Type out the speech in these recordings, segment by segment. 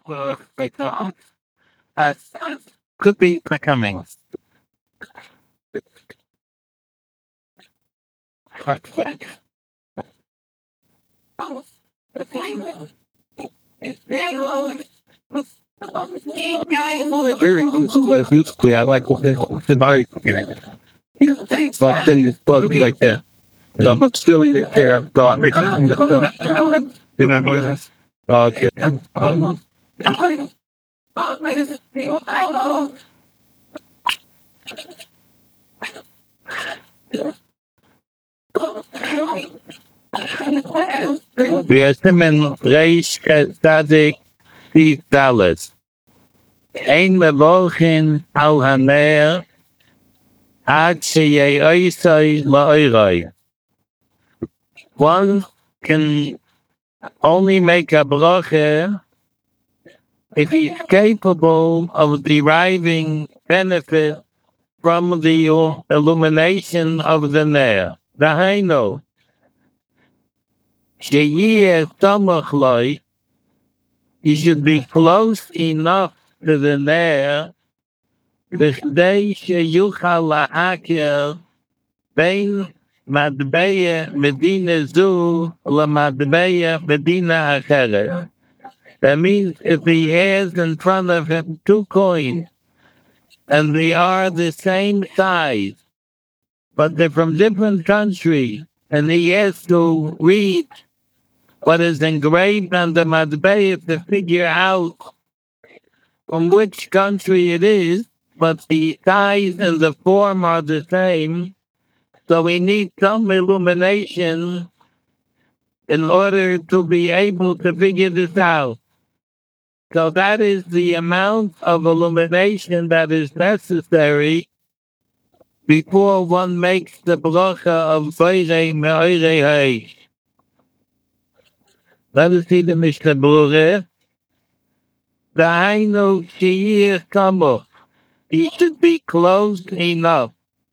uh, could be becoming. Very useful. I like what the body. But then it's supposed to be like that. So I'm still in there. So I'm you know, okay. Wir stimmen reich static die Dallas. Ein Wochen al Haner hat sie äußere Leure. One can only make a bracha if he's capable of deriving benefit from the illumination of the Nair. Dahaino, Sheyeh Tomachloi, he should be close enough to the Nair, בכדי שיוכל להכיר בין מטבע מדינה זו למטבע מדינה אחרת. That means if he has in front of him two coins, and they are the same size, but they're from different countries, and he has to read what is engraved on the matbeh to figure out from which country it is, but the size and the form are the same. So we need some illumination in order to be able to figure this out. So that is the amount of illumination that is necessary before one makes the bracha of Feirei Me'orei Haish. Let us see the Mishnah Berurah. Dahainu Sheyir Kamoch. He should be close enough.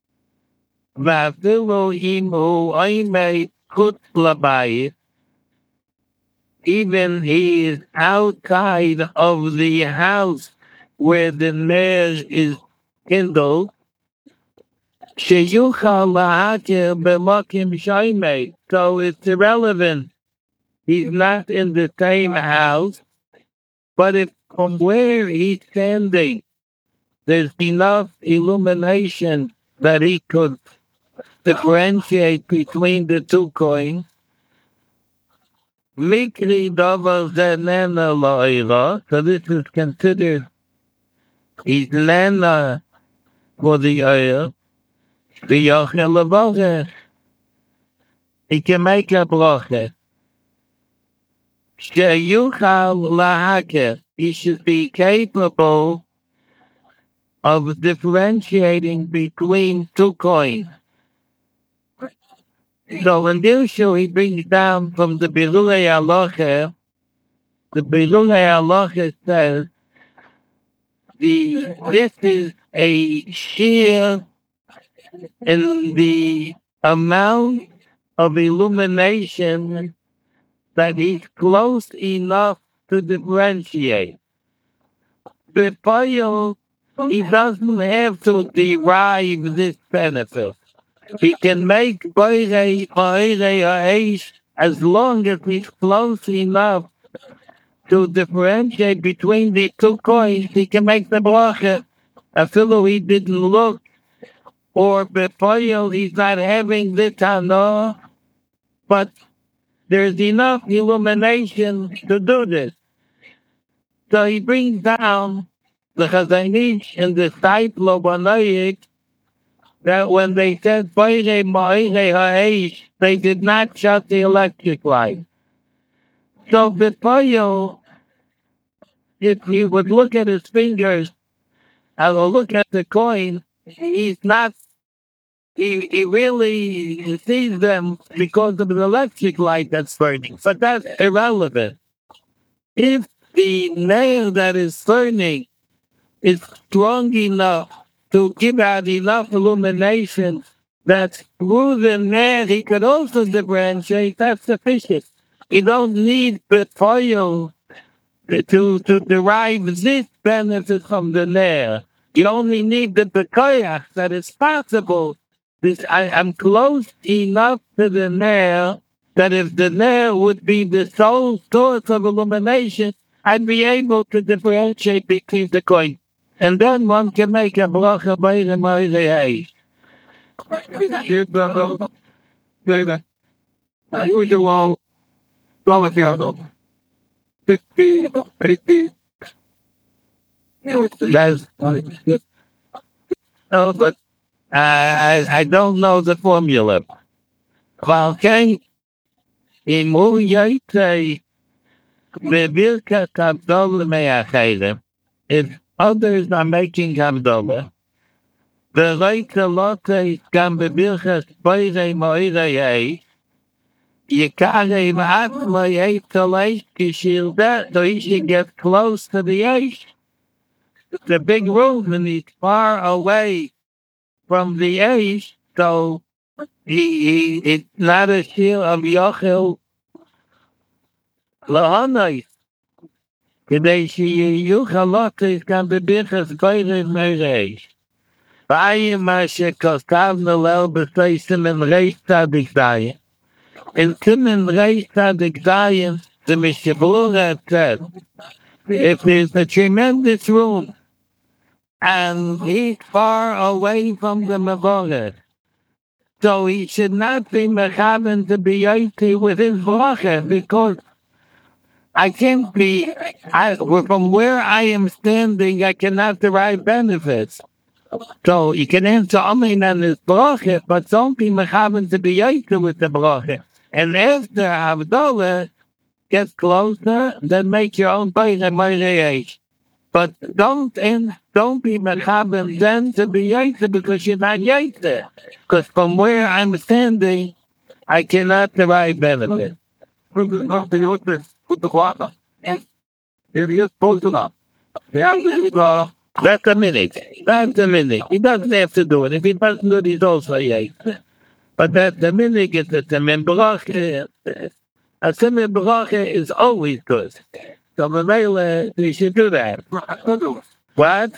Vafilu Imu Oimei Chutz Labayit. Even he is outside of the house where the ner is kindled. Sheyuchal lahakir b'makim shaymei. So it's irrelevant. He's not in the same house, but if from where he's standing, there's enough illumination that he could differentiate between the two coins. Mikri davar zenena la'ira. So this is considered he's lena for the oil. The yochel lavacher. He can make a bracha. Sheyuchal lahaker. He should be capable of differentiating between two coins. So in this show, he brings down from the Birurei Halacha. The Birurei Halacha says this is a sheer in the amount of illumination that he's close enough to differentiate. Before he doesn't have to derive this benefit. He can make Boirei Haish as long as he's close enough to differentiate between the two coins. He can make the bracha. Afilo he didn't look, or before he's not having the tano, but there's enough illumination to do this. So he brings down the Chazanish and the Saiflo Banoik that when they said Boirei Haish, they did not shut the electric light. So before if he would look at his fingers and look at the coin, he's not, he really sees them because of the electric light that's burning. But that's irrelevant. If the nail that is burning is strong enough to give out enough illumination that through the nail he could also differentiate, that's sufficient. You don't need betrayal to derive this benefit from the Nair. You only need the Bekoyach that it's possible. I'm close enough to the Nair that if the Nair would be the sole source of illumination, I'd be able to differentiate between the coin. And then one can make a bracha by the Moirei. That's, no, but I don't know the formula. Well, can imu yaitei bebirka kabdola me'achayim. If others are making kabdola, the later lotte can bebirka spoire moirei, yikare v'atma yaitolei kishilda, so he should get close to the eish. The big room and he's far away from the eish, so it's not a shield of Yochel Lahanais. Today she Yuchalotis can be bichas greater mereish. Bayim Mashe Kostavna Lel Besaisim and Reis Tzadik Zayim. In Timin Reis Tzadik Zayim, the Mishabura said, if there's a tremendous room and he's far away from the Mavoret, so he should not be mechaven to be yaiti with his bracha, because I can't be, from where I am standing, I cannot derive benefits. So you can answer amen on his bracha, but don't be mechaven to be yaiti with the bracha. And after Havdalah gets closer, then make your own bracha moirei. But don't be mechaben then to be yaiteh because you're not yaiteh. Because from where I'm standing, I cannot derive benefit. That's a minute. That's a minute. He doesn't have to do it. If he doesn't do it, he's also yaiteh. But the minute is that the membracha, a simon bracha is always good. So Mamela, we should do that. What?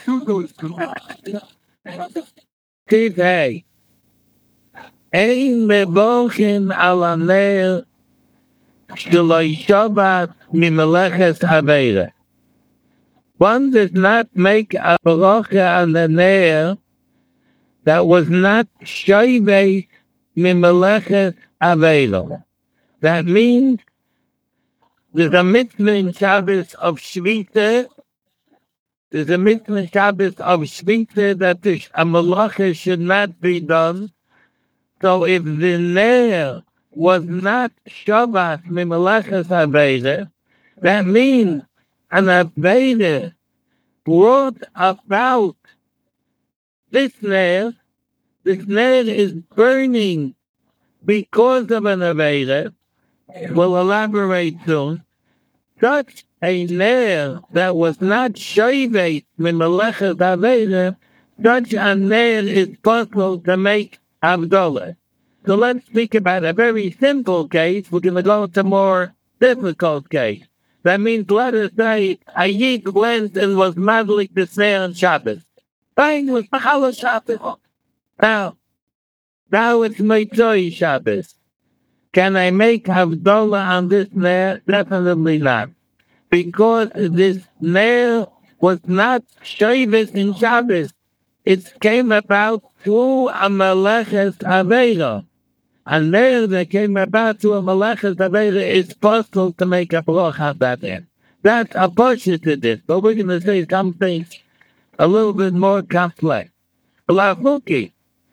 Steve, hey. Ein mebochin ala neir shaloi shabbat mimeleches aveira. One does not make a bracha on the neir that was not shavei mimeleches aveira. That means there's a mitzvah in Shabbos of Shvita. There's a mitzvah in Shabbos of Shvita that a malacha should not be done. So if the nair was not Shabbat mimalachas aveda, that means an aveda brought about this nair. This nair is burning because of an aveda. We'll elaborate soon. Such a nair that was not shaved min melechas aveda, such a nair is possible to make Havdalah. So let's speak about a very simple case. We're going to go to a more difficult case. That means, let us say, a yid went and was madlik the snare on Shabbos. Fine, was Mahala Shabbos. Now it's Motzei Shabbos. Can I make Havdalah on this nair? Definitely not. Because this nair was not shaved in Shabbos. It came about through a Meleches Aveda. A nair that came about through a Meleches Aveda is possible to make a bracha on that nair. That's a portion to this, but we're going to say something a little bit more complex. Lachuki.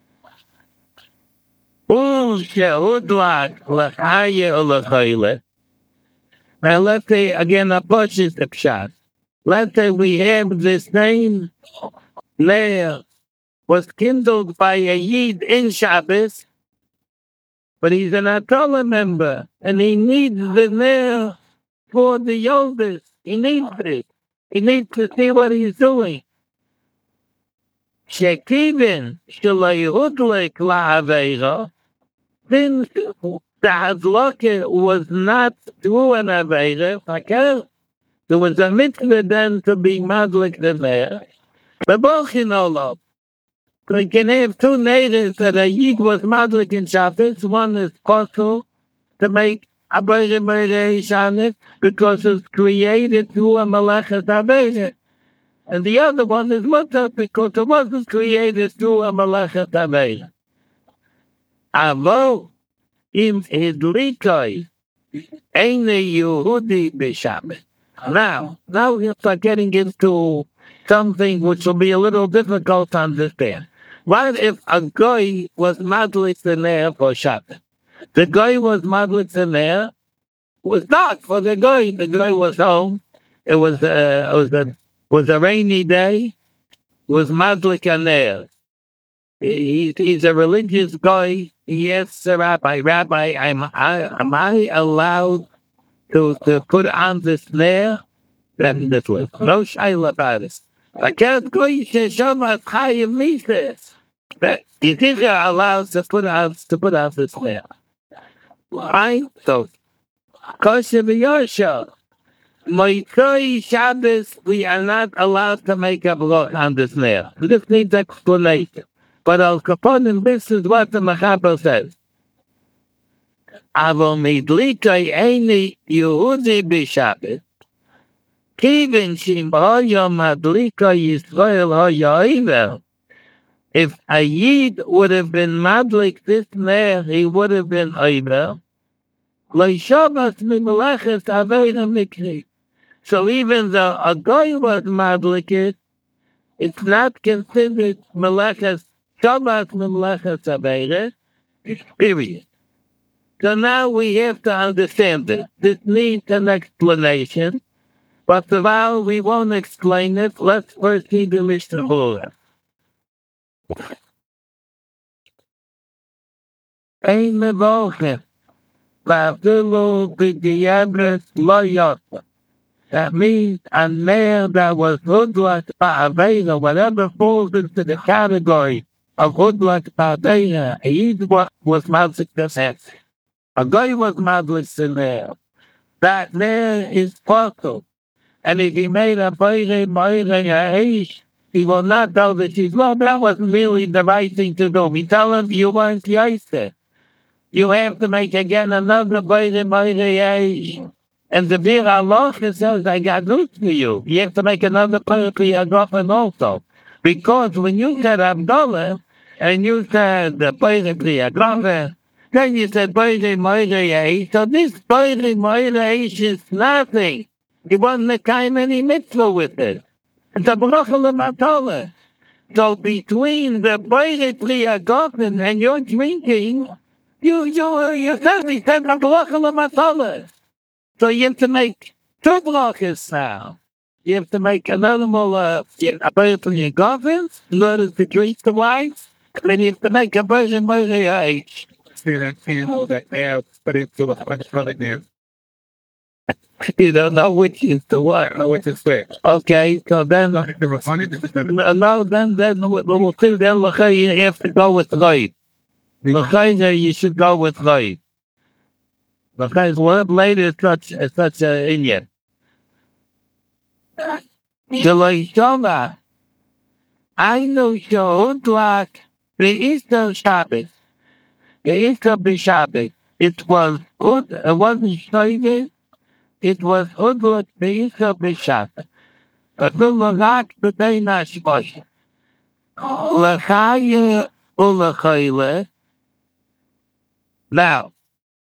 Now let's say again a purchase of shot. Let's say we have the same nair was kindled by a yid in Shabbos, but he's an Atala member and he needs the nair for the Yoldis. He needs it. He needs to see what he's doing. Shekivin shalayhudlik la'aveira. Since the Hadlaka was not through an Aveda, there was a mitzvah then to be madlik the there. But both in Olam. So you can have two natives that a Yid was madlik in Shabbos. One is possible to make a Beire on it because it's created through a Malachas Abeire. And the other one is mutter because it wasn't created through a Malachas Abeire. Avo im Hidlikoi Eine Yehudi B'Shabbat. Now we start getting into something which will be a little difficult to understand. What if a guy was madlik the Ner for Shabbat? The guy was madlik the Ner, was not for the guy. The guy was home. It was a rainy day. It was madlik a Ner. He's a religious guy. He asks the Rabbi, am I allowed to put on this Ner? Then this was no shaila about it. I can't go to Shabbat Chayim Mises. But you think you're allowed to put on this Ner? Right? So, Kosher B'Yosha. Moitzoi Shabbos, we are not allowed to make a block on this Ner. This needs explanation. But Al Kaponim, this is what the Mechaber says. Avo midlikoi eini Yehudi b'Shabbat. Kivin shim hoyo madlikoi Yisrael hoyo ivel. If a Yid would have been madlik this Ner, he would have been ivel. Lo Shabbos mimelachas aveira mikri. So even though a guy was madlik, it's not considered melachas Shabbos mimelachas aveira. Period. So now we have to understand it. This needs an explanation. But for now, we won't explain it. Let's first see the Mishnah Berurah. Ein mevolchem, v'afilu b'diabres lo yotza. That means a Ner that was hudlak ba'avera, whatever falls into the category of hudlak ba'avera, he was madlik the Ner. A guy was madlik the Ner. That Ner is possible. And if he made a Beire, he will not tell the Jews, well, that wasn't really the right thing to do. We tell him, you weren't Yaiseh. You have to make again another Beire. And the Bir Allah says, I got news for you. You have to make another Beire also. Because when you said Abdullah, and you said the Beire, then you said Beire, so this Beire is nothing. He wasn't kind any mitzvah with it. It's a bracha l'matala. So between the Beire Priyagofen and your drinking, you certainly said a bracha l'matala. So you have to make two brachas now. You have to make another more Beire Priyagofen in order to drink the wine. Then you have to make a Beire. See that candle that now, but it's a bunch of there. You don't know which is the what. No, which is where. Okay, so then no, then we'll see. Then you have to go with Ghaib. You should go with Ghaib. Because what later is such a Indian. Shalom. I know Shahudlak the Easter Shabbos. The Easter Shabbos. It wasn't Shabbos. It was Udlut Be'isa B'Shabbat. But the Lagak B'Dei Nashbosh. L'chaya u'l'chayla. Now,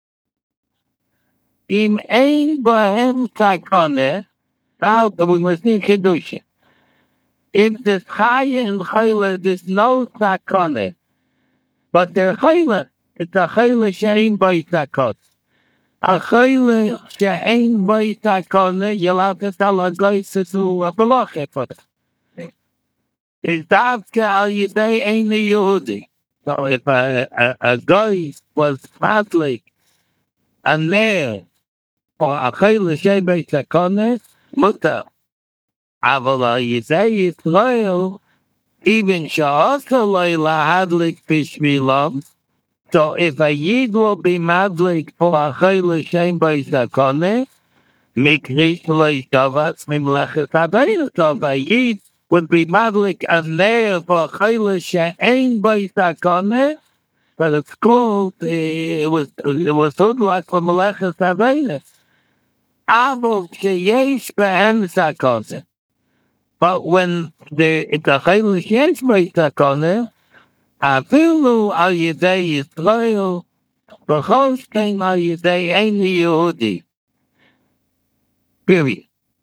im ein bohem sakone, now we must need Kedusha. If there's chaya and chayla, there's no sakone. But there's chayla. It's a chayla she'ein b'y sakot. A chayla she'ein b'y sakone, you'll have to tell a guy to do a balacha for it. It's davka al yidei ein Yehudi. So if a guy was Catholic and there for a chayla she'ein b'y sakone, mutter. Aval al yidei Yisrael, even she'asa lo lahadlik b'shvilam. So if a Yid will be madlik for a chayla she'ein b'y sakone, Mikrish Leishavas Mimlechas Abayla Tova Yid would be Madlik and there for Chayla She'ain Baisakone, but it's called, it was told like for Melechas Abayla. Avol Sheyesh Be'en Sakone. But when it's a Chayla She'esh Baisakone, Afilu Al Yidei Yisrael, B'chol Shkein Al Yidei Ein Yehudi. Period.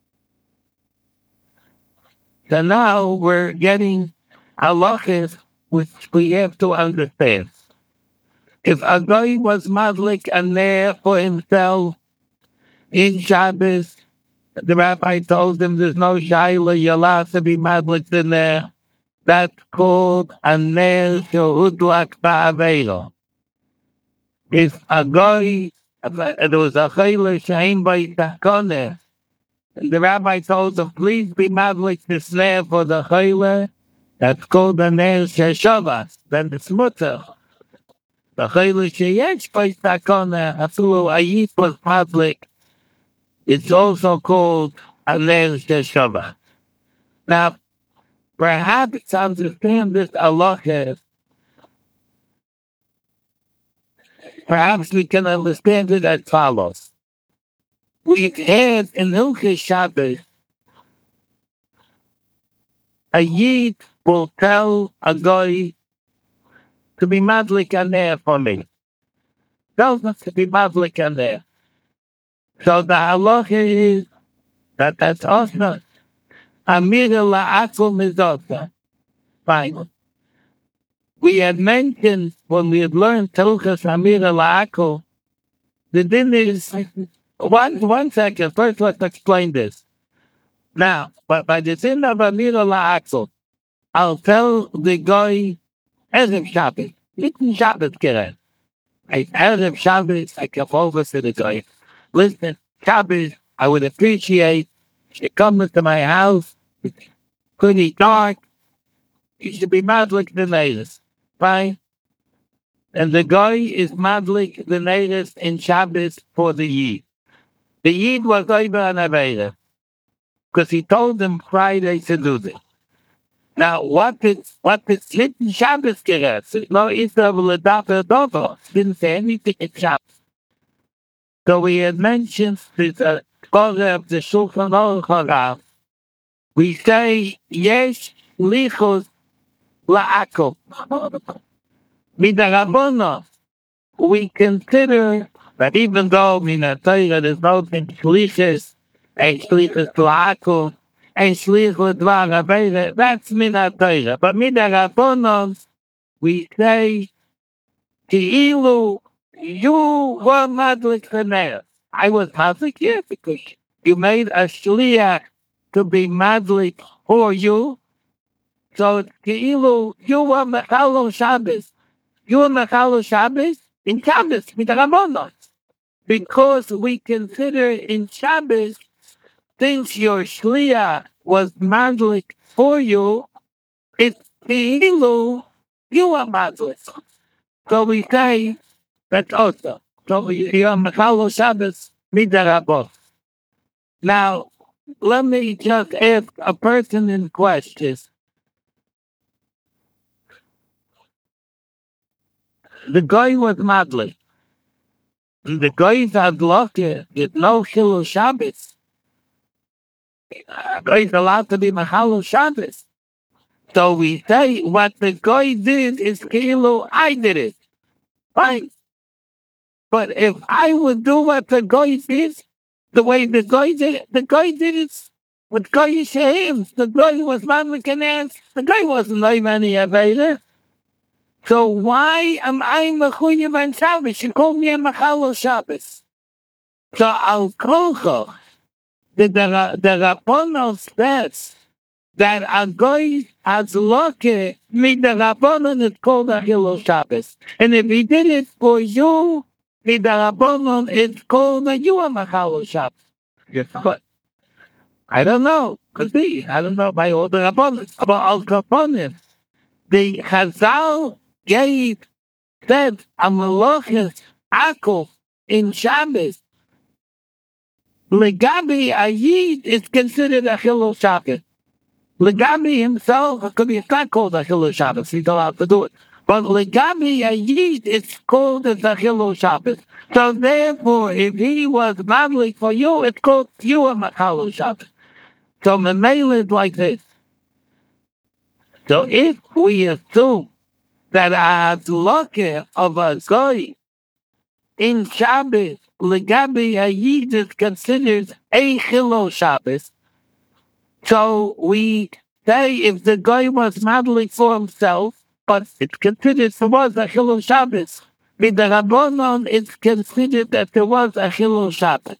So now we're getting halachas which we have to understand. If a guy was madlik and there for himself in Shabbos, the rabbi told him there's no shaila, you're allowed to be madlik in there. That's called a ner shehudlak ba'avero. If a guy, there was a chayla she'ein b'yitakone, the rabbi told him, please be madlik this ner for the chayla. That's called the ner sheshavas. Then it's mutter. The chayla sheyesh b'yitakone, after a yid was madlik, it's also called a ner sheshavas. Now, perhaps to understand this halacha, perhaps we can understand it as follows. We've had in Hilchos Shabbos, a yid will tell a guy to be madlik on there for me. Tells us to be madlik on there. So the halacha is that's also Amira la'akol mizota. Fine. We had mentioned when we had learned Hilchos Amira la'akol, the din is, one second, first let's explain this. Now, but by the sin of Amira la'akol, I'll tell the guy, Erev Shabbos, Mitten Shabbos Keren. Erev Shabbos, I come over to the guy. Listen, Shabbos, I would appreciate you come to my house. It's pretty dark. You should be madlik the natives. Fine? And the guy is madlik the natives in Shabbos for the Yid. The Yid was over on Aveda because he told them Friday to do this. Now, what is Mitten Shabbos gerät? No, it's a Ladata Dovo. Didn't say anything in Shabbos. So we had mentioned this Torah of the Shulchan Aruch Harav. We say, Yesh lichus la'akol. Midarabona, we consider that even though in the Torah there's no shlichus, and shlichus la'akol, and shlichus dvar avera, that's min Torah. But midarabona, we say, Ki'ilu, you were madlik chaner. I was madlik, yes, because you made a shliach to be madlik for you. So Ki'ilu, you were mechalo Shabbos. You were mechalo Shabbos in Shabbos, midrabanon. Because we consider in Shabbos, since your shliach was madlik for you, it's Ki'ilu, you are madlik. So we say, that's also. So you're Mechalo Shabbos midarabot. Now, let me just ask a person in question. The guy was madly. The guy had lucky with no Chilo Shabbos. The guy's allowed to be Mechalo Shabbos. So we say what the guy did is Kilo, I did it. Fine. But if I would do what the guy did, the way the guy did it with Goyish hands. The guy was Mamlakanas. The guy wasn't like any Aveda. So why am I Mechuyev on Shabbos? You call me a Mechalo Shabbos. So Al Kolcho, the Rabbanon says that a guy has lucky, the Rabbanon is called a Hilo Shabbos. And if he did it for you, the Rabbanon is called a you a Mechalo Shabbos. Yes, but I don't know. Could be. I don't know by all the Rabbanon. But Al Kaponim, the Chazal gave said a Malachas Akol in Shabbos. Legabi a Yid is considered a Chilul Shabbos. Legabi himself, it could be, it's not called a Chilul Shabbos, he's allowed to do it. But Legabi a Yid, it's called as a Chilul Shabbos. So therefore, if he was madlik for you, it's called you a Chilul Shabbos. So Mamela is like this. So if we assume that a hadlaka of a goy in Shabbos, Legabi a Yid is considered a Chilul Shabbos. So we say if the guy was modeling for himself, but it's considered there was a Chilul Shabbos. With the Rabbanon, it's considered that there was a Chilul Shabbos.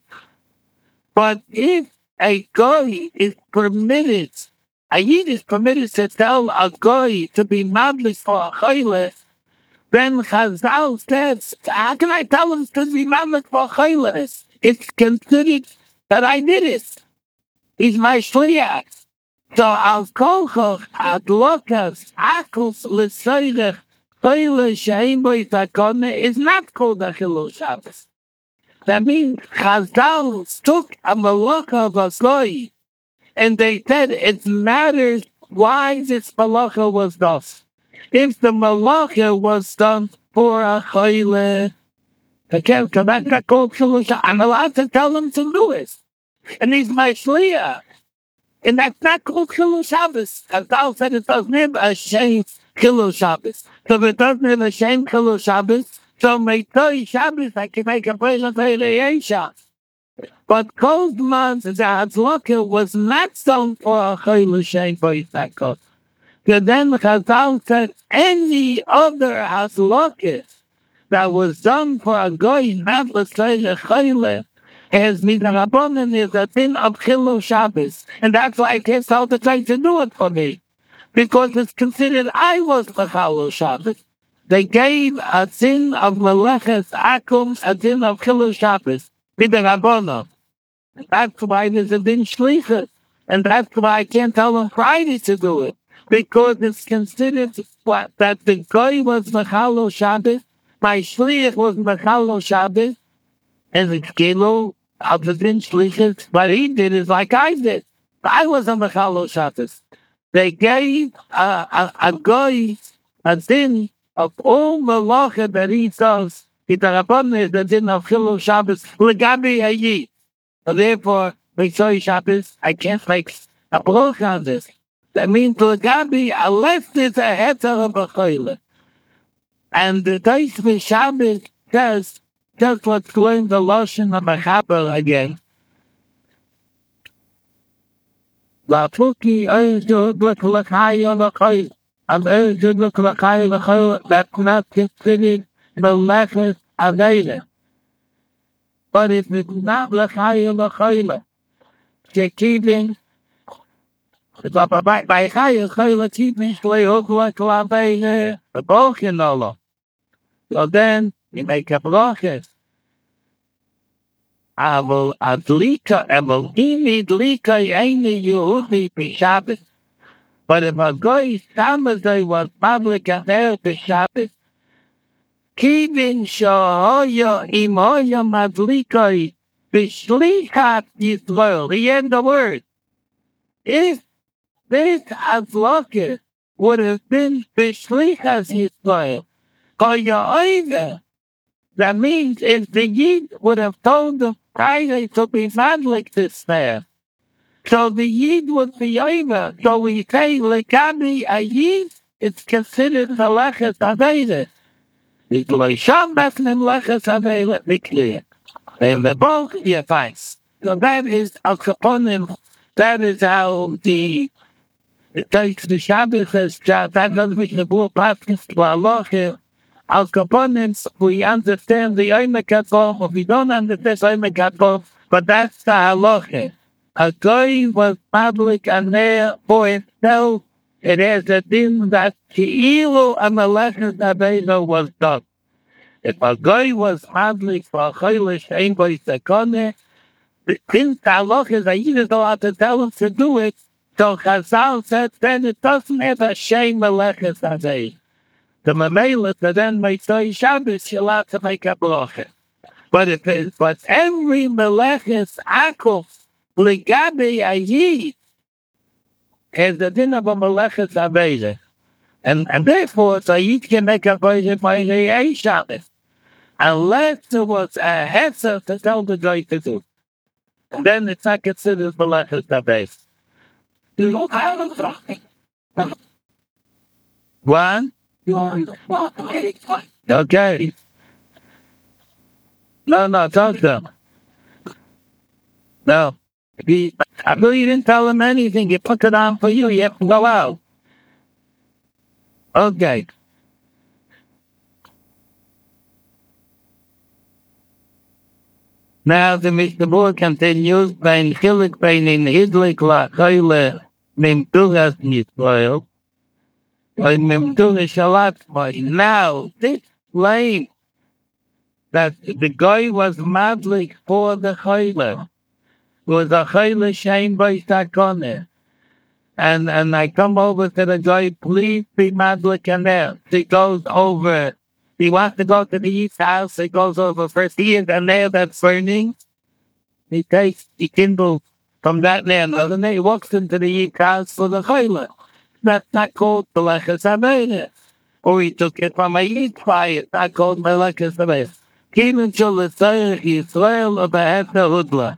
But if a guy is permitted, a Yid is permitted to tell a guy to be modeling for a Chayla, then Chazal says, how can I tell him to be modeling for a Chayla? It's considered that I did it. He's my shliach. So al kolchach adlokas akos l'soyrech choyle she'ein bo yitakone is not called a Chilul Shabbos. That means Chazal took a malacha of a goy, and they said it matters why this malacha was done. If the malacha was done for a choyle, okay, so that's not called Chilul Shabbos. I'm allowed to tell him to do it. And he's my shliach. And that's not called Chilul Shabbos. Chazal said it doesn't have a shame Chilul Shabbos. So if it doesn't have a shame Chilul Shabbos, so Meitoi Shabbos, I can make a present for the Yesha. But cold months, the Hadlaka was not done for a Chilul Shem for Yisakot. So then Chazal said any other Hadlaka that was done for a guy, not let's say a Chilul, as Midrabanan is a thing of Chilul Shabbos. And that's why I can't tell the guy to do it for me. Because it's considered I was the Chilul Shabbos. They gave a sin of Meleches Akum, a sin of Chilul Shabbos. Midrabanan. That's why there's a din shlichus. And that's why I can't tell him Friday to do it. Because it's considered that the guy was the Chilul Shabbos. My shliach was the Chilul Shabbos. And it's Gilo of the din shlichus. What he did is like I did. I was on the Chilul Shabbos. They gave a guy a din of all malacha that he does. The Rabbanan is the din of Chilul Shabbos. Legabi a Yid. So therefore, Mitzvah Shabbos, I can't make a block on this. That means Legabi, a left is a heter of a choyle. And the Taisvah Shabbos says, just let's learn the Lashon of a Chaber again. La Tuki Erzud L'Klachai L'Choyle. And Erzud L'Klachai L'Choyle, that's not considered Melechus Aveda. But if it's not L'Chai L'Choyle, they're keeping by Chai L'Choyle keeping Shleich L'Klachai the broken Allah. So then you make a bracha. Aval adlika, aval imi dlika yeni Yehudi b'Shabbos. But if a guy Samadai was public and there b'Shabbos, kivin shahoya imoya madlika b'shlichat Yisrael. The end of the word. If this adlaka would have been b'shlichat Yisrael, that means if the Yid would have told the Friday to be madlik this there, so the Yid would be over. So we say, Legabi a Yid, it's considered the Leches Aveda. It's like Shabbos and Leches Aveda, let me clear. And the both, yeah, fine. So that is Al Kaponim, that is how the takes the Shabbos as that doesn't make the bull practice to Allah here. Al Kaponim, we understand the Oimek Adol, we don't understand Oimek Adol, but that's the halacha. A guy was public and there for himself, it has a din that Ki'ilu and the Leches Aveda was done. If a guy was public for a Choyle Shein Bo Yitakone, since the halacha is a Yid is allowed to tell him to do it, so Chazal said, then it doesn't have a shame Leches Aveda. The Mamela, so then Mitzvah Shabbos, you're allowed to make a bracha. but every meleches akol legabe ayid has the din of a meleches aveda. And therefore, so you can make a voice by the Shabbos, unless there was a hetzer to tell the guy to do. And then it's not considered Malachas Tabes. One? Okay. No, talk to him. No. I really didn't tell him anything. You put it on for you. You have to go out. Okay. Now the Mishnah continues by Chilik Beinin Hidlik La Choyle Memturas Yisrael by Memturas Shalat. Now this claim that the guy was madlik for the Choyle was a Choyle Shem by Sakone. And I come over to the guy, please be madlik in there. He goes over. He wants to go to the east house. He goes over first. He is in there that's burning. He takes the kindle from that land. And then he walks into the east house for the chayla. That's not called Melechus Habayis. Or he took it from a east fire. It's not called Melechus Habayis. Even to the Yisrael of the Heta Hudla.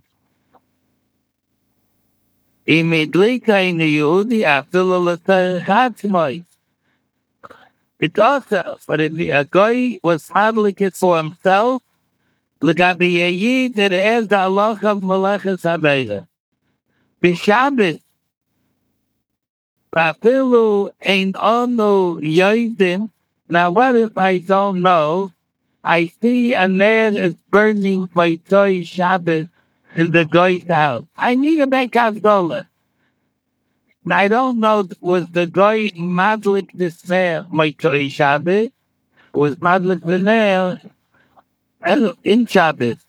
Imidlika in the Yehudi after the L'Tzarech Hatzmai. It also, but if a guy was madlik it for himself, look at the Yehid that has the halacha of Melechus Habayis. B'Shabbos, Papilu ain't on no Yodim. Now what if I don't know? I see a man is burning by Toy Shabbos in the guy's house. I need to make Havdalah. I don't know, was the guy madlik this man by Toy Shabbos? Was madlik the nail in Shabbos?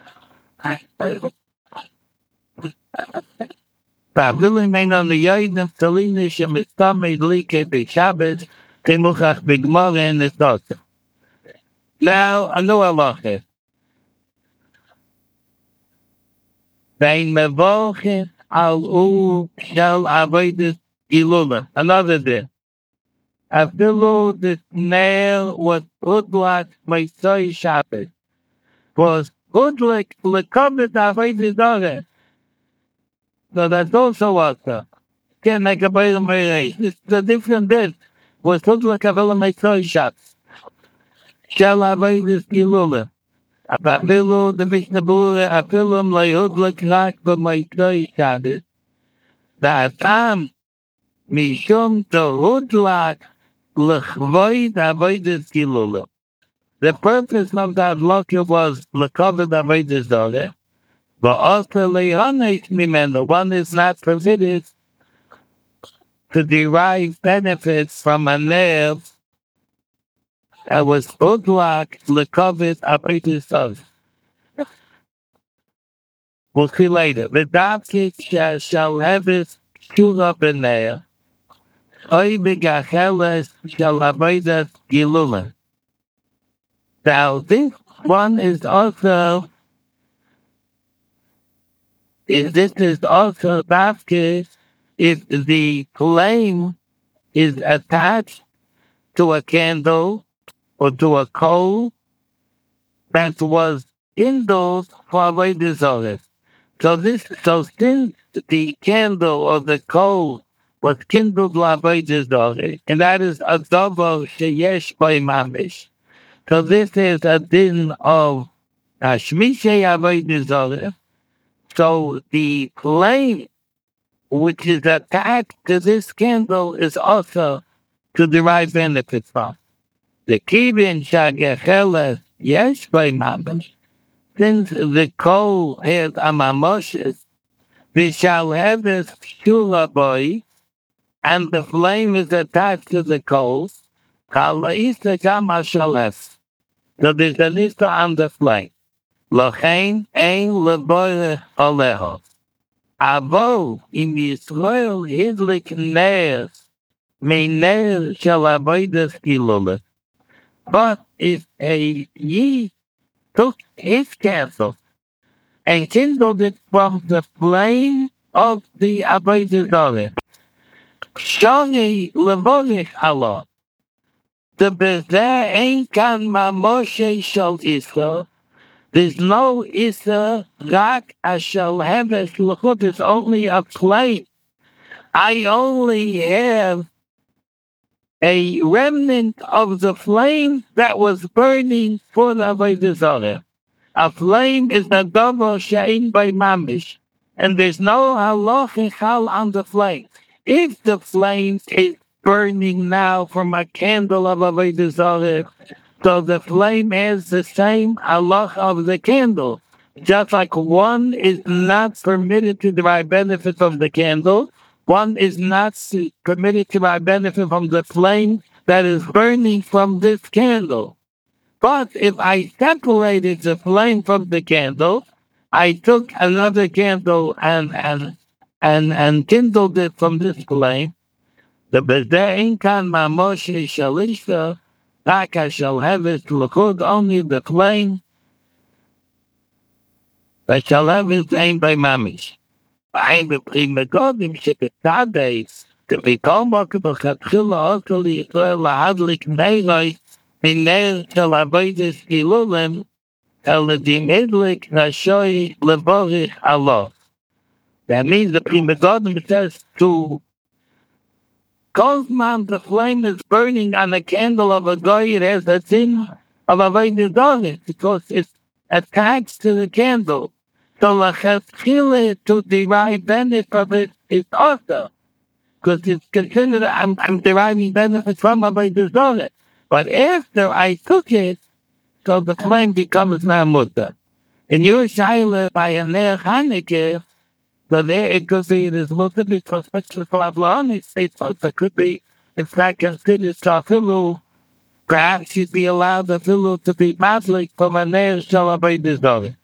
Papilu ain't on the Yodim, Salina Shemistamid Like the Shabbos, Temuchach Bigmar and the doctor. Now, I know halacha. Vein mevolchin al shel avodas gilula. Another day. Afilu the nail was udlak by soy Shabbos. Was udlak lekovet avodas dore. So that's also also. Can't make a better way. It's a different bit. Was udlak avela by soy Shabbos. Shel avodas gilula. Apapilu the Mishnah Bura apilum layudlak rak b'maitzoi Shabbos. Da'atam mishum tohudlak l'chvoid avodas gilula. The purpose of that locker was l'kovid avodas dore, but also le'onesh mimenu. One is not permitted to derive benefits from a nerve that was udlak l'kovid avodas dore. We'll see later. The Davkit shall have his shoot up in there. Oy begacheles shall avodas gilula. Now this one is also Davkit if the flame is attached to a candle or to a coal that was indoors for avodas dore. So since the candle or the coal was kindled avodas dore, and that is a double sheyesh by mamish. So this is a din of shmishay avodas dore. So the flame which is attached to this candle is also to derive benefits from. The kivin shagecheles yesh by mamish. Since the coal has a mamoshes, we shall have this shula boy, and the flame is attached to the coal. Kalaisa kama shales. So there's a list on the flame. Lochein ein leboire oleho. Avo in Yisrael hidlik neers, me neers shall avodas gilula. But if a ye took his candle and kindled it from the flame of the Avodah Zarah. Shani Levorich Allah. The Bezeh ain't kan ma Moshe shall Israel. There's no Issa, Rak, I shall have a Shluchut. It's only a flame. I only have a remnant of the flame that was burning for the Avodah Zarah. A flame is a double shein by mamish, and there's no halachic hal on the flame. If the flame is burning now from a candle of Avodah Zarah, so the flame has the same halach of the candle. Just like one is not permitted to derive benefit from the candle, one is not permitted to derive benefit from the flame that is burning from this candle. But if I separated the flame from the candle, I took another candle and kindled it from this flame. The Bezein kan ma Moshe shalisha, like I shall have it Luchud, only the flame that shall have his name by mamish. I'm the prima godim sheketades, to become mokabachatchila also Yisrael lahadlik neiloi, in neil shall avoidus gilulim, el dimidlik nashoi levorich Allah. That means the prima godim says to Kozman, the flame is burning on the candle of a guy, it has a thing of avoidus Zarah, because it's attached to the candle. So lachatchila to derive benefit from it is also, because it's considered I'm deriving benefit from avodah zarah. But after I took it, so the flame becomes namuta. In your shaila by a ner Hanukkah, so there it could be it is muta because especially for Avraham it states also could be it's not considered tafilu. Perhaps you'd be allowed the filu to be maslik from a ner shal avodah zarah.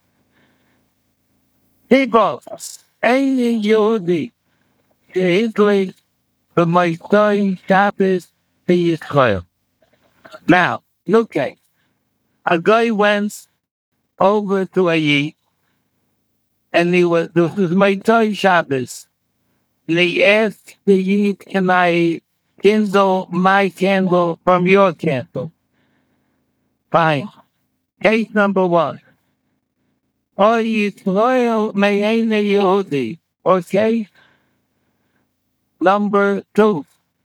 People, any Yehudi, Israel, from my son Shabbos to Israel. Now, okay, a guy went over to a Yid, and this was my son Shabbos, and he asked the Yid, can I kindle my candle from your candle? Fine. Case number one. Or Yisrael me'ena Yehudi. Okay? Number two.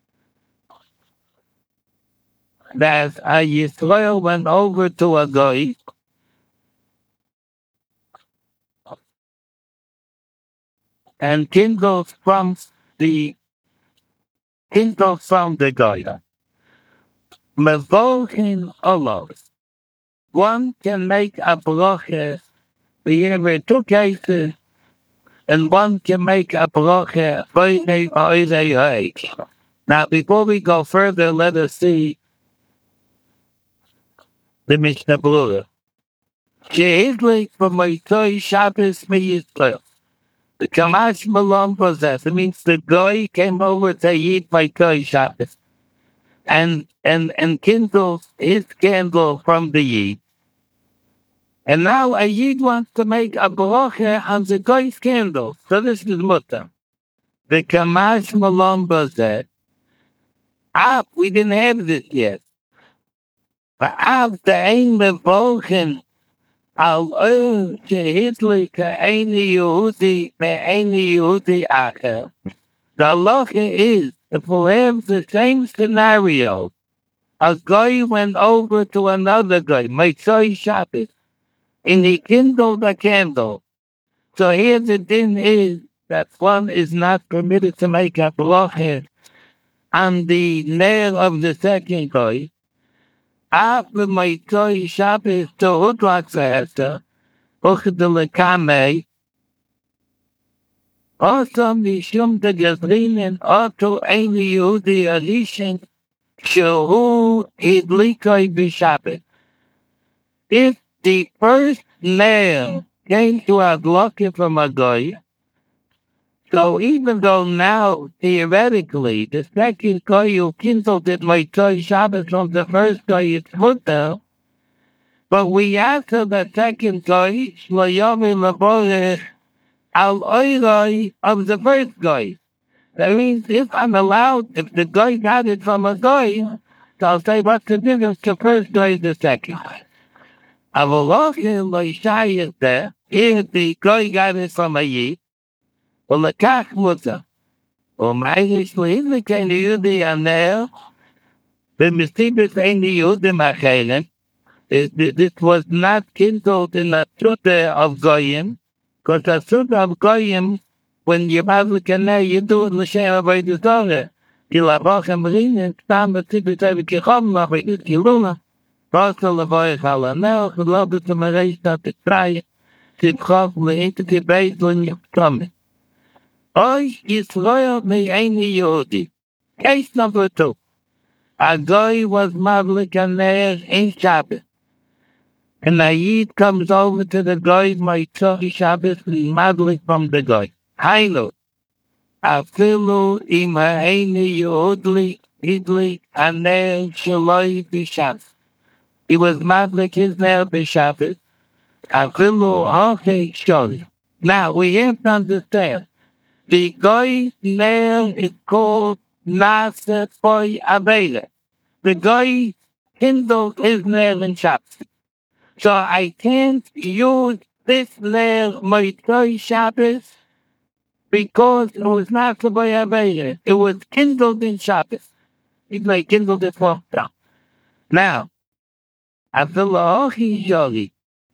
That a Yisrael went over to a guy and kindled from the guy. Mevokin Allah. One can make a bracha. We have two cases, and one can make a bracha. Now, before we go further, let us see the Mishnah Berurah. She'idlik b'motzei Shabbos miYisrael. The Kamash Malon possessed. It means the guy came over to eat motzei Shabbos and kindled his candle from the Yid. And now a Yid wants to make a bracha on the guy's candle. So this is mutter. The Kamash Malon possessed. We didn't have this yet. But the aim of Volkin al Shehidli Ka'ani Yehudi Me'ani Yehudi Acher. The halacha is if we have the same scenario, a guy went over to another guy, Motzei Shabbos, and he kindled a candle. So here the din is that one is not permitted to make a bracha on the nail of the second guy. After Motzei Shabbos to Hudrak Zehester, Uchdele Kamei, also Mishum de Gezrinen, also Eini Yehudi Arishin, Shehu Hidlikoi B'Shabbos. If the first nail came to a lucky from a guy, so even though now, theoretically, the second guy who kindled it Motzei Shabbos from the first guy is mutter, But we answer the second guy, Shloyomi Labore, al oiroi of the first guy. That means if I'm allowed, if the guy got it from a guy, so I'll say what's the difference to first guy and the second. I will walk in like shy is there. Here the guy got it from a ye. Well, the cat was a. Well, my Israeli can you the anel. The mistakes ain't you the machelen. This was not kindled in the truth of Goyim, because the truth of Goyim, when you have the canal, you do it in the share of the Torah. Till I walk and bring it, stand the tip of the Kichom, of the Kiluna. Also, the boy Halanel, who loved to raise not to try to cross the entity based on your stomach. Oi, is loyal me any Yodi. Case number 2. A guy was Mavlik and there in Shabbos. And the Yid comes over to the guy, my Tzori Shabbos, and Mavlik from the guy. Hainu. Afilu ima eini Yehudli, Idli, and there Shaloi B'Shabbos. He was Mavlik his nail B'Shabbos. Afilu okay, Sholi. Now, we have to understand. The guy's nail is called Nasa Poi Avela. The guy kindled his nail in Shabbos. So I can't use this nail Moitoi Shabbos because it was Nasa Poi Avela. It was kindled in Shabbos. It may kindled it for now. Now, after all, he's jolly.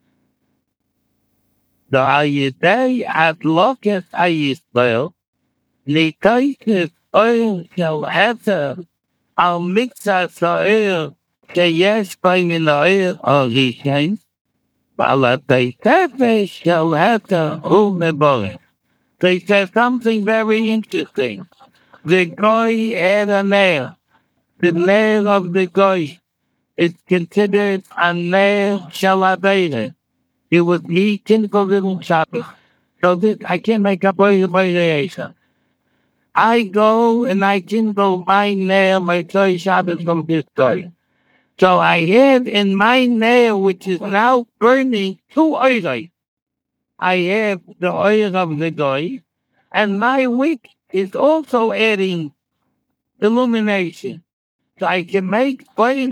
So I say, as long as I spell, the choices oil shall have to, I'll mix us oil, say yes, by in the oil or the same, while the surface shall have to umebore. They said something very interesting. The goy had a nail. The nail of the goy is considered a nail shalabeda. It was eaten for little choppers. So this, I can't make up a variation. I go and I kindle my nail, my toy Shabbos from this toy. So I have in my nail, which is now burning, 2 oils. I have the oil of the goy, and my wick is also adding illumination. So I can make oil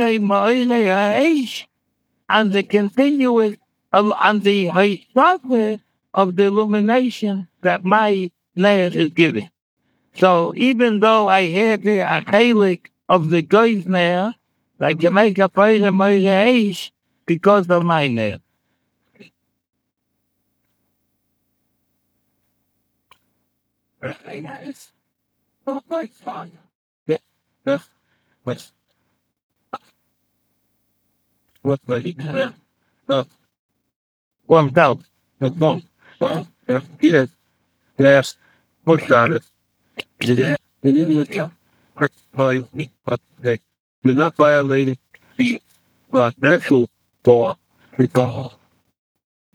and the continuous on the high software of the illumination that my nail is giving. So even though I have the acrylic of the guy's nail, I can make a price of my age because of my nail. What one down. Yes, yes, push on it. We're not violating the natural law because